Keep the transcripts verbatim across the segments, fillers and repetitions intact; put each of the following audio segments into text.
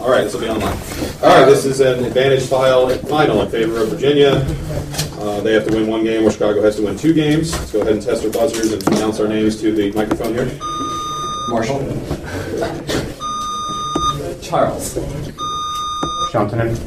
All right, this will be online. All right, this is an advantage file final in favor of Virginia. Uh, they have to win one game, where Chicago has to win two games. Let's go ahead and test our buzzers and announce our names to the microphone here. Marshall. Charles. Shantanen.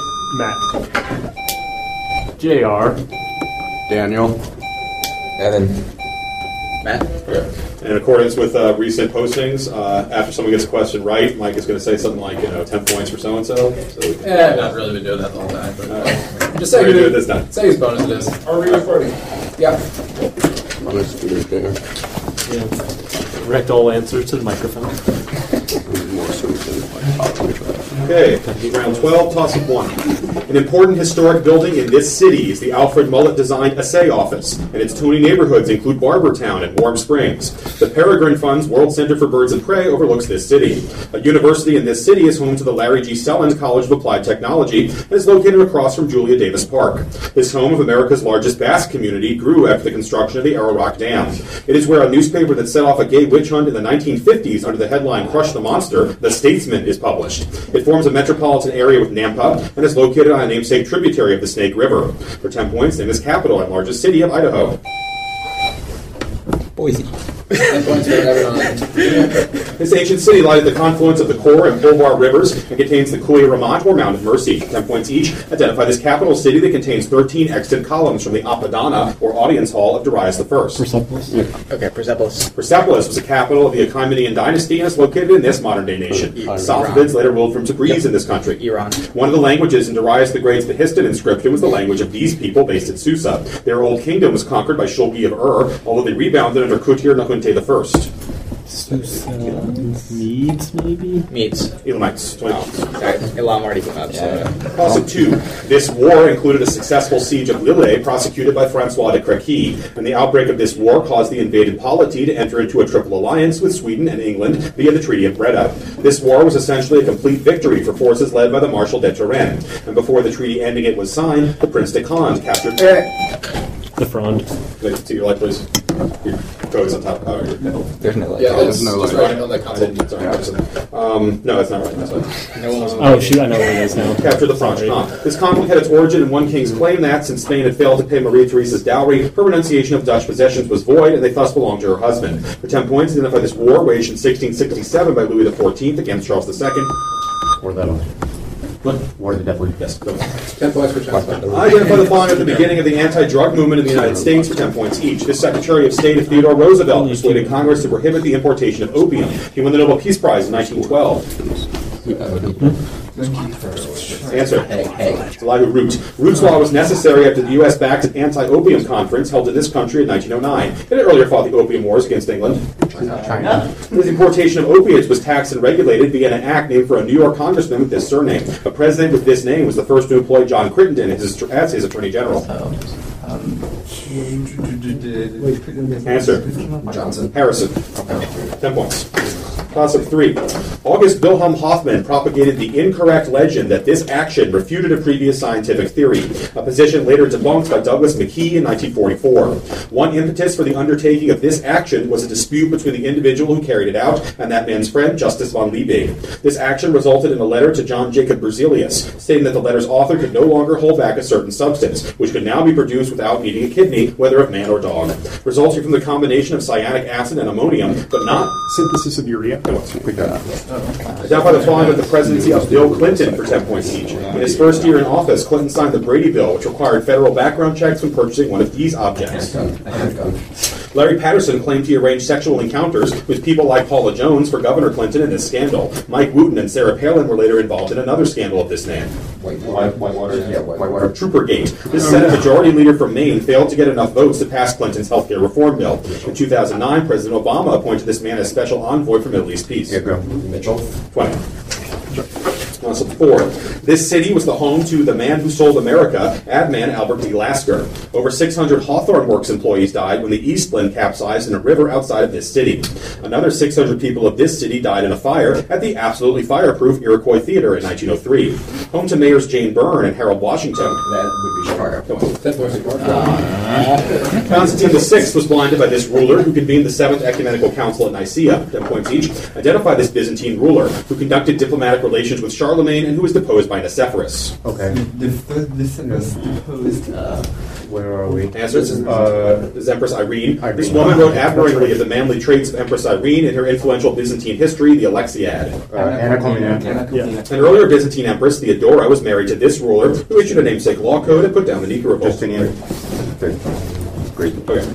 Matt. J R. Daniel. Evan. Matt. Okay. In accordance with uh, recent postings, uh, after someone gets a question right, Mike is going to say something like, you know, ten points for so-and-so. So we can, Yeah, I've not really been doing that the whole time. But uh, just say we're gonna do it it this time. Say his bonus it is. Are we recording? Yeah. Honest to be there. Yeah. Direct all answers to the microphone. Okay, round twelve, toss-up one. An important historic building in this city is the Alfred Mullett-designed Assay Office, and its Tony neighborhoods include Barbertown and Warm Springs. The Peregrine Fund's World Center for Birds and Prey overlooks this city. A university in this city is home to the Larry G. Selland College of Applied Technology and is located across from Julia Davis Park. This home of America's largest Basque community grew after the construction of the Arrow Rock Dam. It is where a newspaper that set off a gay witch hunt in the nineteen fifties under the headline Crush the Monster, The Statesman, is published. It forms a metropolitan area with Nampa and is located on a namesake tributary of the Snake River. For ten points, name is capital and largest city of Idaho. Boise. ten points for everyone. This ancient city lies at the confluence of the Core and Polvar rivers and contains the Kuya Ramat or Mount of Mercy. Ten points each. Identify this capital city that contains thirteen extant columns from the Apadana or audience hall of Darius the First. Persepolis. Okay, Persepolis. Persepolis was the capital of the Achaemenian dynasty and is located in this modern-day nation. The Safavids later ruled from Tabriz in this country. Iran. One of the languages in Darius the Great's Behistun inscription was the language of these people based at Susa. Their old kingdom was conquered by Shulgi of Ur, although they rebounded under Kutir Nakhunte the First. Susa. Meads, maybe? Meats. Elamites. twenty points. Sorry, Elam already came out. So. Toss-up two. This war included a successful siege of Lille, prosecuted by Francois de Crequi. And the outbreak of this war caused the invaded polity to enter into a triple alliance with Sweden and England via the Treaty of Breda. This war was essentially a complete victory for forces led by the Marshal de Turenne. And before the treaty ending it was signed, the Prince de Conde captured... The Frond. Wait, to your light, please. Your code's on top. Oh, no. There's no light. Yeah, that's no just light. running on that console. Sorry, um, no, that's not right. That's right. No one was Oh, shoot, I know what it is now. Capture the French. Uh, this conflict had its origin in one king's claim that, since Spain had failed to pay Maria Theresa's dowry, her renunciation of Dutch possessions was void, and they thus belonged to her husband. For ten points, identify this war waged in sixteen sixty-seven by Louis the Fourteenth against Charles the Second. Or that one. What? War the Devil. Yes. Go. Ten points for Charles. Identify the following at the beginning of the anti-drug movement in the United States for ten points each. This Secretary of State of Theodore Roosevelt persuaded Congress to prohibit the importation of opium. He won the Nobel Peace Prize in nineteen twelve. Answer. Hey, hey. It's Elihu Root. Root's law was necessary after the U S backed an anti-opium conference held in this country in nineteen oh nine. It had earlier fought the opium wars against England. China. The importation of opiates was taxed and regulated via an act named for a New York congressman with this surname. A president with this name was the first to employ John Crittenden as his, as his attorney general. Answer. Johnson. Harrison. Ten points. Toss-up three. August Wilhelm Hoffmann propagated the incorrect legend that this action refuted a previous scientific theory, a position later debunked by Douglas McKee in nineteen forty-four. One impetus for the undertaking of this action was a dispute between the individual who carried it out and that man's friend, Justus von Liebig. This action resulted in a letter to John Jacob Berzelius, stating that the letter's author could no longer hold back a certain substance, which could now be produced without needing a kidney, whether of man or dog, resulting from the combination of cyanic acid and ammonium, but not Synthesis of urea. Pick that up. Identify the following with the presidency of Bill Clinton for ten points each. In his first year in office, Clinton signed the Brady Bill, which required federal background checks when purchasing one of these objects. Larry Patterson claimed he arranged sexual encounters with people like Paula Jones for Governor Clinton in this scandal. Mike Wooten and Sarah Palin were later involved in another scandal of this name. White, Whitewater. Yeah, Whitewater. Troopergate. This Senate Majority Leader from Maine failed to get enough votes to pass Clinton's health care reform bill. In two thousand nine, President Obama appointed this man as special envoy for Middle East peace. Yeah, go. Mitchell. twenty. Uh, Toss-up four. This city was the home to the man who sold America, Adman Albert D. Lasker. Over six hundred Hawthorne Works employees died when the Eastland capsized in a river outside of this city. Another six hundred people of this city died in a fire at the absolutely fireproof Iroquois Theater in nineteen oh three. Home to mayors Jane Byrne and Harold Washington. That would be Chicago. Ten points. Constantine the Sixth was blinded by this ruler, who convened the Seventh Ecumenical Council at Nicaea. Ten points each. Identify this Byzantine ruler, who conducted diplomatic relations with Charlemagne and who was deposed by Nicephorus. Okay. The first person was deposed. Uh, Where are we? Answer. Uh, this is Empress Irene. Irene. This woman wrote admiringly of the manly traits of Empress Irene in her influential Byzantine history, the Alexiad. Uh, Anna Komnene. An earlier Byzantine empress, Theodora, was married to this ruler, who issued a namesake law code and put down the Nika revolt. Justinian. Third. Great. Okay,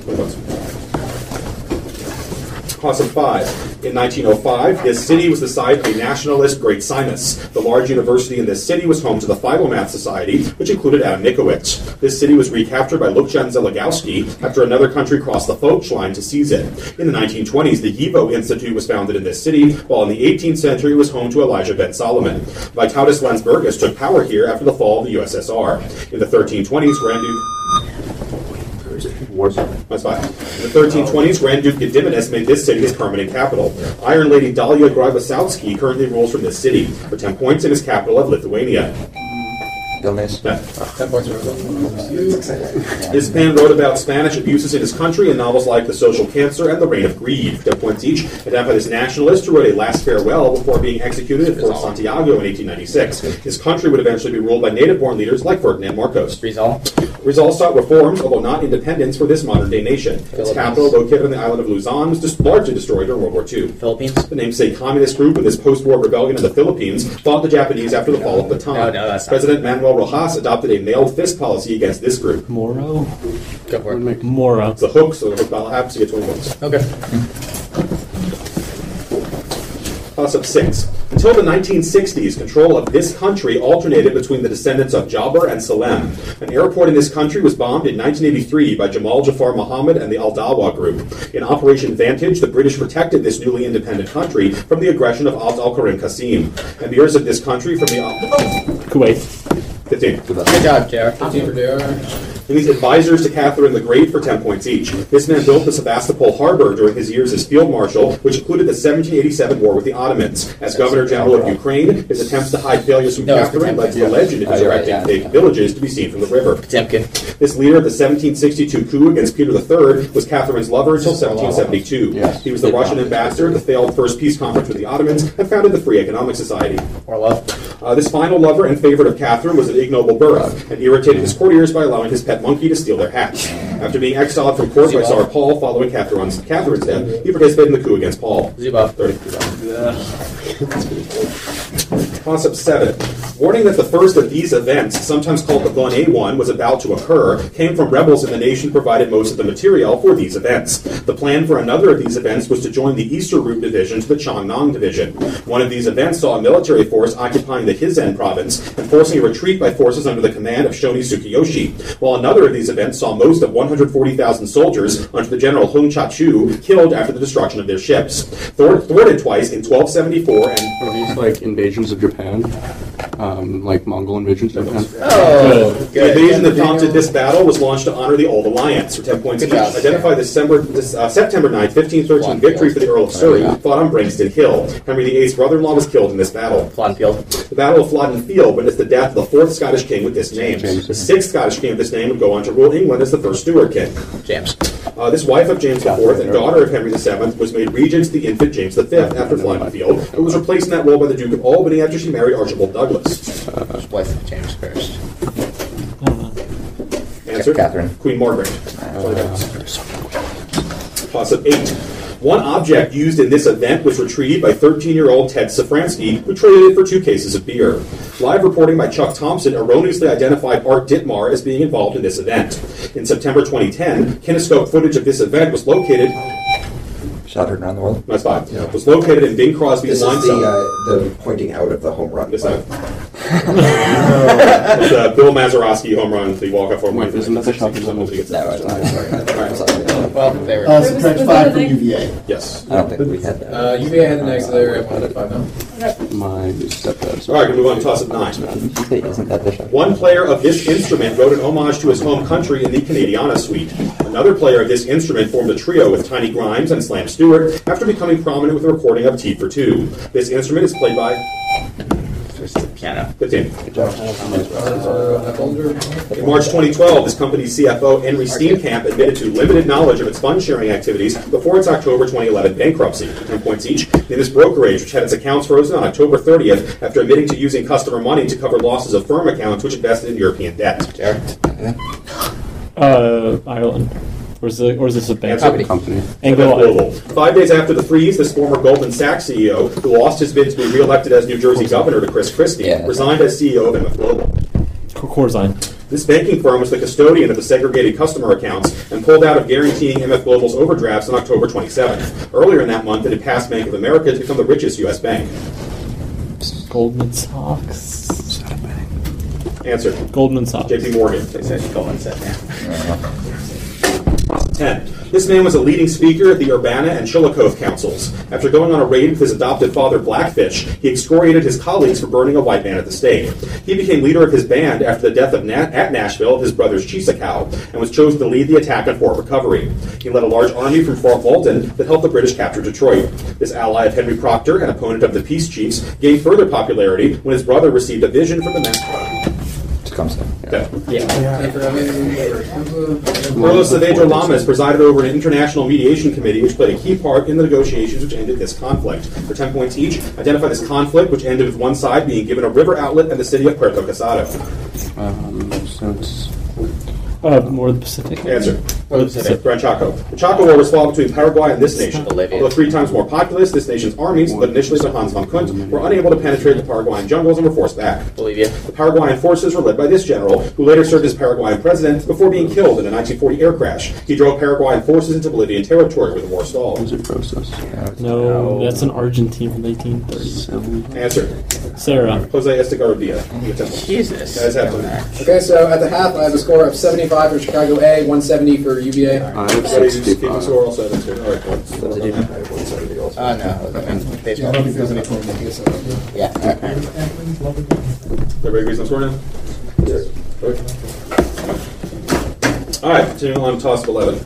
Class of five. In nineteen oh five, this city was the site of the nationalist Great Simus. The large university in this city was home to the Philomath Society, which included Adam Nikowitz. This city was recaptured by Lukjan Zeligowski after another country crossed the Folch line to seize it. In the nineteen twenties, the YIVO Institute was founded in this city, while in the eighteenth century it was home to Elijah Ben Solomon. Vytautas Landsbergis took power here after the fall of the U S S R. In the thirteen twenties, Grand Duke... Warsaw. That's fine. In the thirteen twenties, Grand Duke Gediminas made this city his permanent capital. Iron Lady Dalia Grybasowski currently rules from this city. For ten points, it is capital of Lithuania. Vilnius. Yeah. Ten points for This man wrote about Spanish abuses in his country in novels like The Social Cancer and The Reign of Greed. Ten points each. Identified this nationalist who wrote A Last Farewell before being executed at Fort Santiago in eighteen ninety-six. His country would eventually be ruled by native-born leaders like Ferdinand Marcos. Rizal. Rizal sought reforms, although not independence, for this modern-day nation. Its capital, located on the island of Luzon, was just largely destroyed during World War Two. Philippines. The namesake communist group in this post-war rebellion in the Philippines fought the Japanese after the fall of Bataan. No, no, that's not President Manuel Rojas adopted a nailed fist policy against this group. Moro? Go for it. Moro. It's the hook, so the hook battle happens to get twenty points. Okay. Toss up six. Until the nineteen sixties, control of this country alternated between the descendants of Jabbar and Salem. An airport in this country was bombed in nineteen eighty-three by Jamal Jafar Muhammad and the Al Dawa Group. In Operation Vantage, the British protected this newly independent country from the aggression of Abd al-Karim Qasim. Emirs of this country from the... Kuwait. fifteen. Good job, J R. fifteen for J R. And these advisors to Catherine the Great for ten points each. This man built the Sebastopol harbor during his years as field marshal, which included the seventeen eighty-seven war with the Ottomans. As governor general of Ukraine, his attempts to hide failures from No, it's Catherine led to Potemkin. the legend of his Oh, you're right, erecting yeah. fake villages to be seen from the river. Potemkin. This leader of the seventeen sixty-two coup against Peter the Third was Catherine's lover until seventeen seventy-two. Yes. He was the Russian ambassador at the failed First Peace Conference with the Ottomans and founded the Free Economic Society. Orlov. Uh, this final lover and favorite of Catherine was of ignoble birth and irritated his courtiers by allowing his pet monkey to steal their hats. After being exiled from court by Tsar Paul following Catherine's, Catherine's death, he participated in the coup against Paul. Zubov. thirty. Concept seven. Warning that the first of these events, sometimes called the Von A one, was about to occur, came from rebels in the nation provided most of the material for these events. The plan for another of these events was to join the Easter Route Division to the Changnam Division. One of these events saw a military force occupying the Hizen province and forcing a retreat by forces under the command of Shoni Tsukiyoshi, while another of these events saw most of one hundred forty thousand soldiers under the general Hung Cha-chu killed after the destruction of their ships. Thwart- thwarted twice in twelve seventy-four and... Are these like invasions of Japan? Um, like Mongol invasions of Japan? Oh, The good. invasion that prompted this battle was launched to honor the Old Alliance for ten points Good each. job. Identify the December, this, uh, September ninth, fifteen thirteen One victory field. for the Earl of Surrey, yeah. fought on Brankston Hill. Henry the Eighth's brother-in-law was killed in this battle. Floddenfield. The Battle of Flodden Field witnessed the death of the fourth Scottish king with this name. James. The sixth Scottish king of this name would go on to rule England as the first Stuart king. James. Uh, this wife of James the Fourth and daughter of Henry the Seventh was made regent to the infant James the Fifth after Flodden Field, but was replaced in that role by the Duke of Albany after she married Archibald Douglas. Wife of James first. Answer? Catherine. Queen Margaret. Toss of eight. One object used in this event was retrieved by thirteen-year-old Ted Safransky, who traded it for two cases of beer. Live reporting by Chuck Thompson erroneously identified Art Dittmar as being involved in this event. In September twenty ten, kinescope footage of this event was located... Shot heard around the world. That's fine. Was located in Bing Crosby's This is limestone. the, uh, the pointing out of the home run. This time. It's uh, Bill Mazeroski home run, the walk-off home run. Wait, isn't that the shot? Nobody gets No, that. I'm sorry. I'm sorry. Well, they were. Uh, subtract five from U V A. Yes. I don't think we had that. Uh, U V A had the next, so they're at one point five now. My stepdad's. All right, gonna move on to toss-up nine. Isn't that Bishop? One player of this instrument wrote an homage to his home country in the Canadiana suite. Another player of this instrument formed a trio with Tiny Grimes and Slam Stewart after becoming prominent with a recording of Tea for Two. This instrument is played by Piano. fifteen. Uh, Bolger. In March twenty twelve, this company's C F O, Henry Steenkamp, admitted to limited knowledge of its fund-sharing activities before its October twenty eleven bankruptcy, ten points each, in this brokerage, which had its accounts frozen on October thirtieth after admitting to using customer money to cover losses of firm accounts which invested in European debt. Uh, Ireland. Or is, it, or is this a bank? Answer. Company. Anglo Global. Five days after the freeze, this former Goldman Sachs C E O, who lost his bid to be reelected as New Jersey governor to Chris Christie, Yeah. resigned as C E O of M F Global. Corzine. This banking firm was the custodian of the segregated customer accounts and pulled out of guaranteeing M F Global's overdrafts on October twenty-seventh. Earlier in that month, it had passed Bank of America to become the richest U S bank. Goldman Sachs. Answer. Goldman Sachs. J P Morgan. They said Goldman said yeah. ten. This man was a leading speaker at the Urbana and Chillicothe councils. After going on a raid with his adopted father, Blackfish, he excoriated his colleagues for burning a white man at the stake. He became leader of his band after the death of Na- at Nashville of his brothers Chisakow and was chosen to lead the attack on Fort Recovery. He led a large army from Fort Walton that helped the British capture Detroit. This ally of Henry Proctor and opponent of the Peace Chiefs gained further popularity when his brother received a vision from the master. Time for Evan. Carlos Saavedra Lamas presided over an international mediation committee which played a key part in the negotiations which ended this conflict. For ten points each, identify this conflict which ended with one side being given a river outlet and the city of Puerto Casado. Um, so it's Uh, more of the Pacific. Answer. More of the Pacific. Grand Chaco. The Chaco War was fought between Paraguay and this nation. Bolivia. Although three times more populous, this nation's armies, led initially by Hans von Kunt, were unable to penetrate the Paraguayan jungles and were forced back. Bolivia. The Paraguayan forces were led by this general, who later served as Paraguayan president before being killed in a nineteen forty air crash. He drove Paraguayan forces into Bolivian territory where the war stalled. was it process? No, that's an Argentine from eighteen thirty. Answer. Sarah. Jose Estigarribia. Jesus. Guys have to. Okay, so at the half, I have a score of seventy-five for Chicago A, one seventy for U V A. I have Ready to keep the sixty-five. score also? That's good. All right, cool. Oh, no. Baseball. I don't think there's any point. I guess so. Yeah. All right. Everybody agrees on score now? Yes. All right, continuing on to toss of eleven.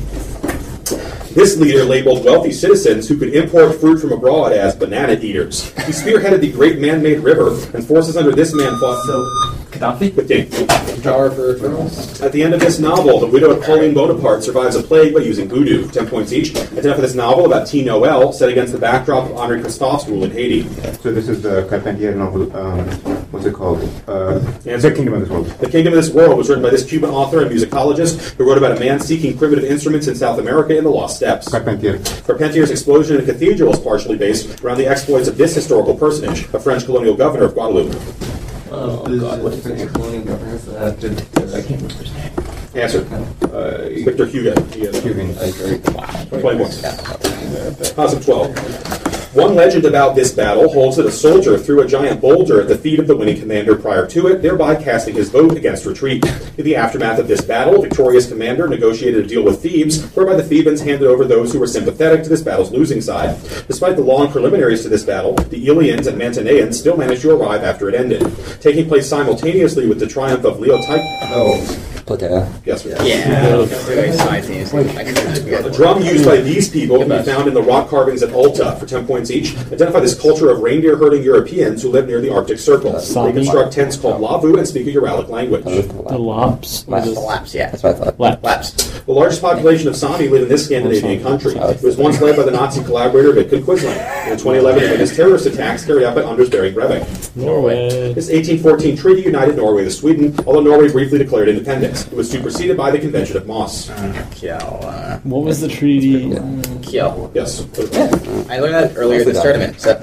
This leader labeled wealthy citizens who could import fruit from abroad as banana eaters. He spearheaded the Great Man-Made River, and forces under this man fought. So, Gaddafi? fifteen. Power for criminals. At the end of this novel, the widow of Pauline Bonaparte survives a plague by using voodoo. Ten points each. Identify this novel about T. Noel, set against the backdrop of Henri Christophe's rule in Haiti. So this is the Carpentier novel. Um, what's it called? Uh, Answer. The Kingdom of this World. The Kingdom of This World was written by this Cuban author and musicologist who wrote about a man seeking primitive instruments in South America in the Lost Steppes. Carpentier. Carpentier's explosion in a cathedral is partially based around the exploits of this historical personage, a French colonial governor of Guadeloupe. Oh, God, what is the colonial governors? Uh, did, I can't remember his name. Answer. Uh, Victor Hugo. Cuban. twenty points. Positive twelve. One legend about this battle holds that a soldier threw a giant boulder at the feet of the winning commander prior to it, thereby casting his vote against retreat. In the aftermath of this battle, the victorious commander negotiated a deal with Thebes, whereby the Thebans handed over those who were sympathetic to this battle's losing side. Despite the long preliminaries to this battle, the Eleans and Mantineans still managed to arrive after it ended. Taking place simultaneously with the triumph of Leo Type. Oh, Plataea. Yes, sir. Yeah. Very simultaneously. A drum used by these people can be found in the rock carvings at Alta for ten points each. Identify this culture of reindeer-herding Europeans who live near the Arctic Circle. They construct tents called Lavu and speak a Uralic language. The Lops. Or Laps, the- laps, yeah. That's what I thought. Laps. Laps. The largest population of Sami live in this Scandinavian country. It was once led by the Nazi collaborator Vidkun Quisling. In twenty eleven, it witnessed terrorist attacks carried out by Anders Behring Breivik. Norway. This eighteen fourteen treaty united Norway with Sweden, although Norway briefly declared independence. It was superseded by the Convention of Moss. Kiel. Uh, What was the treaty? Kiel. Yes. I learned that earlier this tournament. So.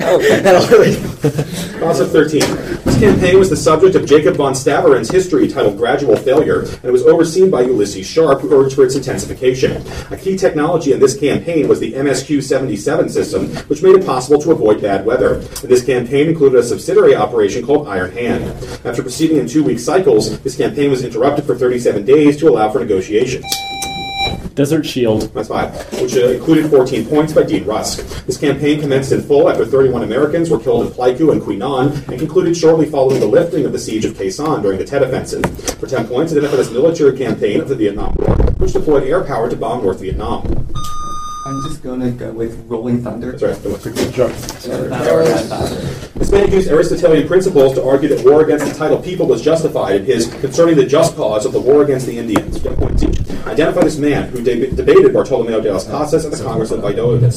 Clause of thirteen. This campaign was the subject of Jacob von Staveren's history titled Gradual Failure, and it was overseen by Ulysses Sharp, who urged for its intensification. A key technology in this campaign was the M S Q seventy-seven system, which made it possible to avoid bad weather. This campaign included a subsidiary operation called Iron Hand. After proceeding in two-week cycles, this campaign was interrupted for thirty-seven days to allow for negotiations. Desert Shield. That's five, which uh, included fourteen points by Dean Rusk. This campaign commenced in full after thirty-one Americans were killed in Pleiku and Queenan, and concluded shortly following the lifting of the siege of Khe Sanh during the Tet Offensive. For ten points, identify this military campaign of the Vietnam War, which deployed air power to bomb North Vietnam. I'm just gonna go with Rolling Thunder. That's right. Good job. This man used Aristotelian principles to argue that war against the title people was justified in his Concerning the Just Cause of the War Against the Indians. ten points each. Identify this man who de- debated Bartolomeo de las Casas at the Congress of Valladolid.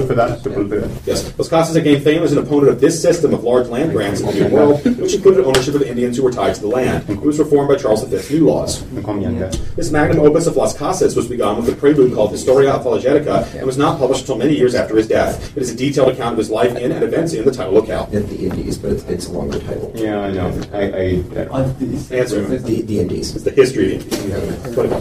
Yes. Las Casas had gained fame as an opponent of this system of large land grants in the New World, which included ownership of the Indians who were tied to the land. It was reformed by Charles the Fifth's new laws. This magnum opus of Las Casas was begun with a prelude called Historia Apologetica and was not published until many years after his death. It is a detailed account of his life in and events in the title locale. The Indies, but it's, it's a longer title. Yeah, I know. I, I, I Answer. The, the Indies. It's the history of the Indians. That's what it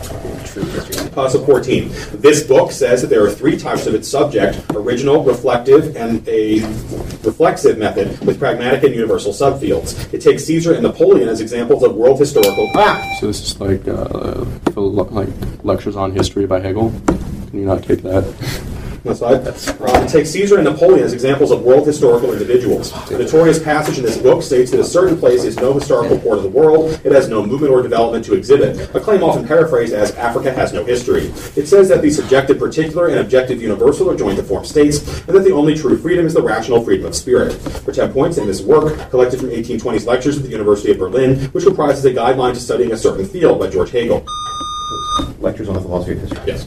is. Uh, so fourteen. This book says that there are three types of its subject: original, reflective, and a reflexive method with pragmatic and universal subfields. It takes Caesar and Napoleon as examples of world historical. Ah! So this is like uh, philo- like lectures on history by Hegel. Can you not take that? That's right. Uh, it takes Caesar and Napoleon as examples of world historical individuals. The notorious passage in this book states that a certain place is no historical port of the world, it has no movement or development to exhibit, a claim often paraphrased as Africa has no history. It says that the subjective particular and objective universal are joined to form states, and that the only true freedom is the rational freedom of spirit. For ten points in this work, collected from eighteen twenties lectures at the University of Berlin, which comprises a guideline to studying a certain field by George Hegel. lectures on the philosophy of history. Yes.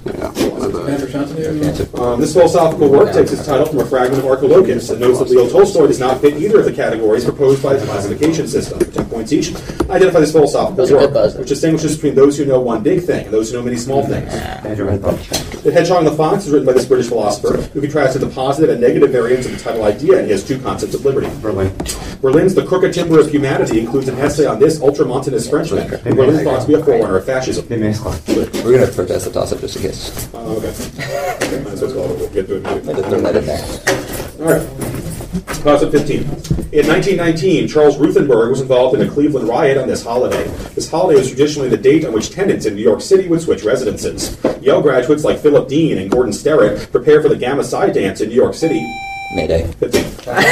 Yeah. Um, this philosophical work takes its title from a fragment of Archilochus and notes that Leo Tolstoy does not fit either of the categories proposed by its classification system. For ten points each, identify this philosophical Those are work, good buzz. which distinguishes between those who know one big thing and those who know many small things. The Hedgehog and the Fox is written by this British philosopher who contrasted the positive and negative variants of the title idea in his two concepts of liberty. Berlin. Berlin's The Crooked Timber of Humanity includes an essay on this ultramontanist Frenchman, who Berlin thought to be a forerunner of fascism. They mezcla. We're going to protest the toss-up just in case. Oh, okay. Okay, that's what's called. We'll get to it. I just throw that in there. All right. Toss-up fifteen. In nineteen nineteen, Charles Ruthenberg was involved in a Cleveland riot on this holiday. This holiday was traditionally the date on which tenants in New York City would switch residences. Yale graduates like Philip Dean and Gordon Sterritt prepare for the Gamma Psi dance in New York City. Mayday. fifteen.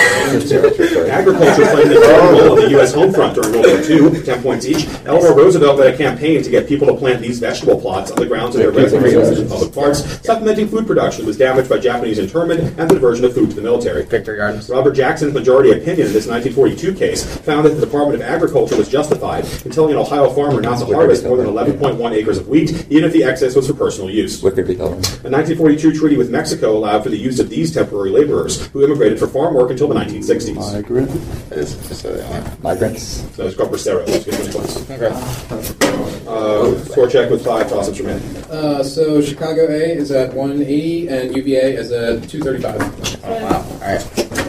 Agriculture played an important role in the U S home front during World War Two, ten points each. Eleanor Roosevelt led a campaign to get people to plant these vegetable plots on the grounds of their residences and public parks. Supplementing food production was damaged by Japanese internment and the diversion of food to the military. Victory Gardens. Robert Jackson's majority opinion in this nineteen forty-two case found that the Department of Agriculture was justified in telling an Ohio farmer not to harvest more than eleven point one acres of wheat, even if the excess was for personal use. Wicked Repellent. A nineteen forty-two treaty with Mexico allowed for the use of these temporary laborers, who immigrated for farm work until the nineteen sixties. Migrant. Migrants. So it's called Bracero. Let's get twenty points. Okay. Uh, score check with five toss-ups remaining. Uh, so Chicago A is at one eighty and U V A is at two thirty-five. Oh, wow. All right.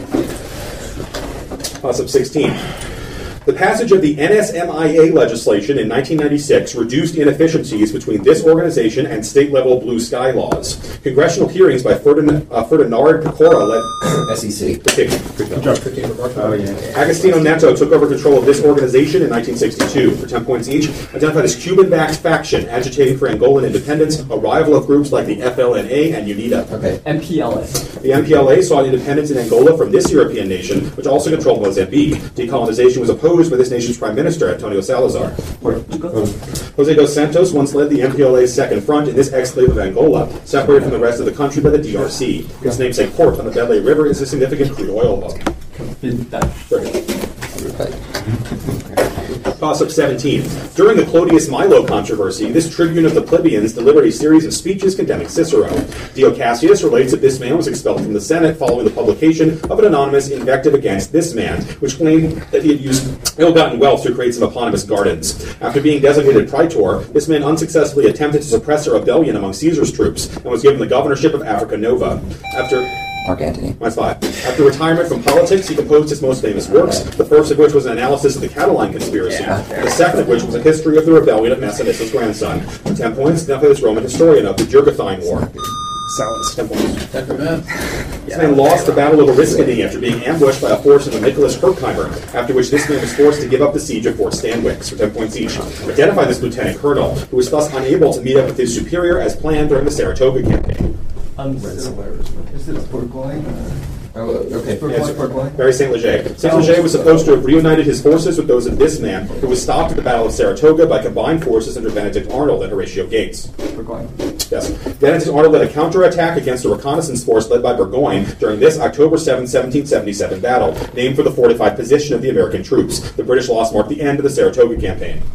Toss-up sixteen. The passage of the N S M I A legislation in nineteen ninety-six reduced inefficiencies between this organization and state-level blue sky laws. Congressional hearings by Ferdinand, uh, Ferdinand Pecora led... S E C. Good job. fifteen for Mark. Oh, yeah. Agostino Neto took over control of this organization in nineteen sixty-two. For ten points each, identify this Cuban-backed faction agitating for Angolan independence, a rival of groups like the F L N A and UNITA. Okay. M P L A. The M P L A sought independence in Angola from this European nation, which also controlled Mozambique. Decolonization was opposed by this nation's prime minister, Antonio Salazar. Jose dos Santos once led the M P L A's second front in this exclave of Angola, separated from the rest of the country by the D R C. Its namesake port on the Belle River is a significant crude oil hub. Toss-up seventeen. During the Clodius Milo controversy, this tribune of the plebeians delivered a series of speeches condemning Cicero. Dio Cassius relates that this man was expelled from the Senate following the publication of an anonymous invective against this man, which claimed that he had used ill-gotten wealth to create some eponymous gardens. After being designated praetor, this man unsuccessfully attempted to suppress a rebellion among Caesar's troops and was given the governorship of Africa Nova. After... Mark Antony. That's five. After retirement from politics, he composed his most famous works, the first of which was an analysis of the Catiline conspiracy, Yeah. and the second of which was a history of the rebellion of Massiniss's grandson. For ten points, now for this Roman historian of the Jugurthine War. Salas. ten points. Decrement. This man lost the Battle of Oriskany after being ambushed by a force of Nicholas Herkheimer, after which this man was forced to give up the siege of Fort Stanwix for ten points each. Identify this lieutenant colonel, who was thus unable to meet up with his superior as planned during the Saratoga campaign. Um, so, is it Bourgogne? Oh, okay. Yes, Bourgogne? Barry Saint Leger. Saint Leger was supposed to have reunited his forces with those of this man, who was stopped at the Battle of Saratoga by combined forces under Benedict Arnold and Horatio Gates. Bourgogne. Yes. Benedict Arnold led a counterattack against a reconnaissance force led by Burgoyne during this October seventh, seventeen seventy-seven battle, named for the fortified position of the American troops. The British loss marked the end of the Saratoga campaign.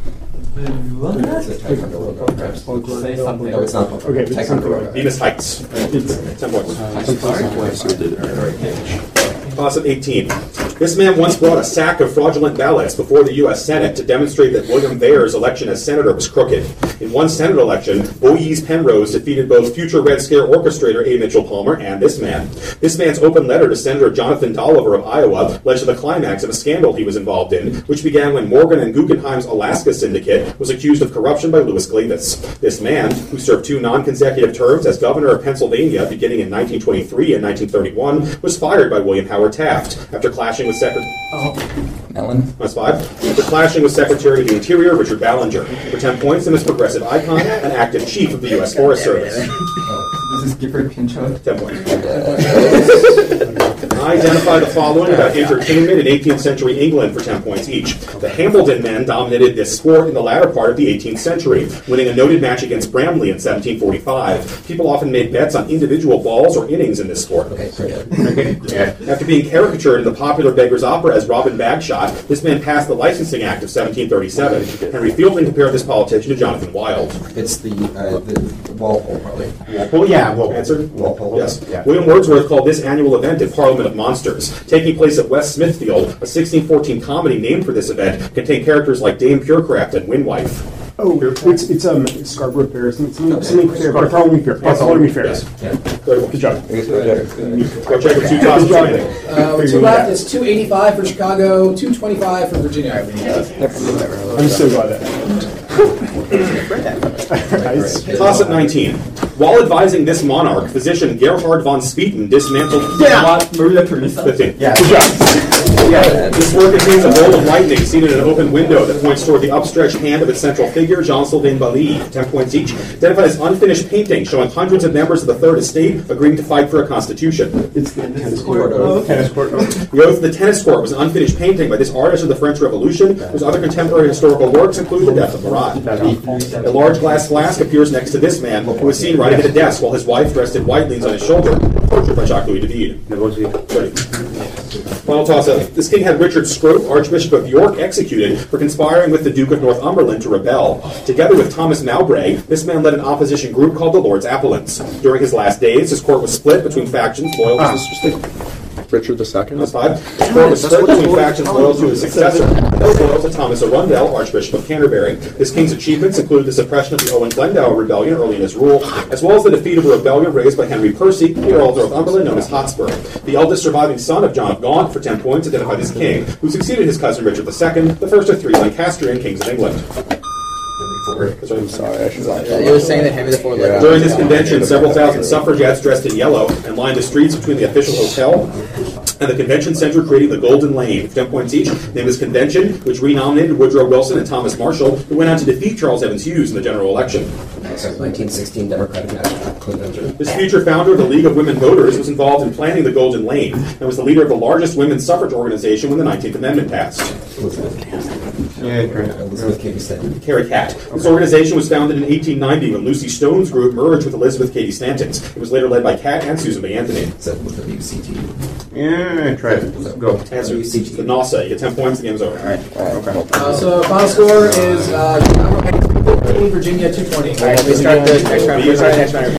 Say something. No, it's not. Okay, but it's something like that. Venus Heights. It's, ten points. So did it. Class of eighteen. This man once brought a sack of fraudulent ballots before the U S Senate to demonstrate that William Vair's election as senator was crooked. In one Senate election, Boyes Penrose defeated both future Red Scare orchestrator A. Mitchell Palmer and this man. This man's open letter to Senator Jonathan Dolliver of Iowa led to the climax of a scandal he was involved in, which began when Morgan and Guggenheim's Alaska Syndicate was accused of corruption by Louis Glavis. This man, who served two non-consecutive terms as governor of Pennsylvania beginning in nineteen twenty-three and nineteen thirty-one, was fired by William Howard Taft after clashing with Secretary... Melon. That's five. After clashing with Secretary of the Interior Richard Ballinger. For ten points, and his progressive icon and active chief of the U S Forest Service. Oh, this is Gifford Pinchot. ten points. Identify the following about entertainment in eighteenth century England for ten points each. The Hambledon men dominated this sport in the latter part of the eighteenth century, winning a noted match against Bramley in seventeen forty-five. People often made bets on individual balls or innings in this sport. After being caricatured in the popular Beggar's Opera as Robin Bagshot, this man passed the Licensing Act of seventeen thirty-seven. Henry Fielding compared this politician to Jonathan Wild. It's the, uh, the Walpole, probably. Walpole? Yeah, Walpole. Answer? Walpole. Yes. Yeah. William Wordsworth called this annual event a Parliament of Monsters. Taking place at West Smithfield, a sixteen fourteen comedy named for this event contained characters like Dame Purecraft and Windwife. oh, it's it's um Scarborough Fair. It's something, something fair. Bartholomew Fair. Bartholomew Fair. Yes. Yeah. Very well. Good job. Go check with two tosses remaining. Uh, with two left is two eighty-five for Chicago, two twenty-five for Virginia. I'm so glad that. Nice. Toss at nineteen. While advising this monarch, physician Gerhard von Spieten dismantled... Maria Teresa. fifteen. Yeah. Good job. Yeah. This work contains a bolt of lightning seen in an open window that points toward the upstretched hand of its central figure, Jean-Sylvain Bailly. Ten points each. Identified as unfinished painting showing hundreds of members of the Third Estate agreeing to fight for a constitution. It's the tennis court. Oh, tennis court. Oh. The Oath of the Tennis Court was an unfinished painting by this artist of the French Revolution, whose other contemporary historical works include The Death of Marat. A large glass flask appears next to this man, who is seen writing at a desk while his wife, dressed in white, leans on his shoulder, portrait by Jacques-Louis David. thirty. Final toss-up. This king had Richard Scrope, Archbishop of York, executed for conspiring with the Duke of Northumberland to rebel. Together with Thomas Mowbray, this man led an opposition group called the Lords Appellants. During his last days, his court was split between factions loyal to his... Richard the Second. That's five. His court was split between factions loyal to his successor and those loyal to Thomas Arundel, Archbishop of Canterbury. This king's achievements include the suppression of the Owen Glendower rebellion early in his rule, as well as the defeat of a rebellion raised by Henry Percy, the Earl of Northumberland, known as Hotspur. The eldest surviving son of John of Gaunt, for ten points, identified as king, who succeeded his cousin Richard the Second, the first of three Lancastrian kings of England. I'm sorry, I should You were saying that Henry the Fourth. Yeah. During this convention, several thousand suffragettes dressed in yellow and lined the streets between the official hotel and the convention center, creating the Golden Lane. ten points each. Named this convention, which renominated Woodrow Wilson and Thomas Marshall, who went on to defeat Charles Evans Hughes in the general election. nineteen sixteen Democratic National Convention. This future founder of the League of Women Voters was involved in planning the Golden Lane and was the leader of the largest women's suffrage organization when the nineteenth Amendment passed. Yeah, great. Elizabeth Cady Stanton. Carrie Catt. This organization was founded in eighteen ninety when Lucy Stone's group merged with Elizabeth Cady Stanton's. It was later led by Catt and Susan B. Anthony. Is that with the W C T? Yeah, try it. Go. Answer the NASA. You get ten points. The game's over. All right. All right. Okay. Uh, so final score is uh, Chicago fifteen, Virginia two twenty. All right, we start the next round. We start the next round.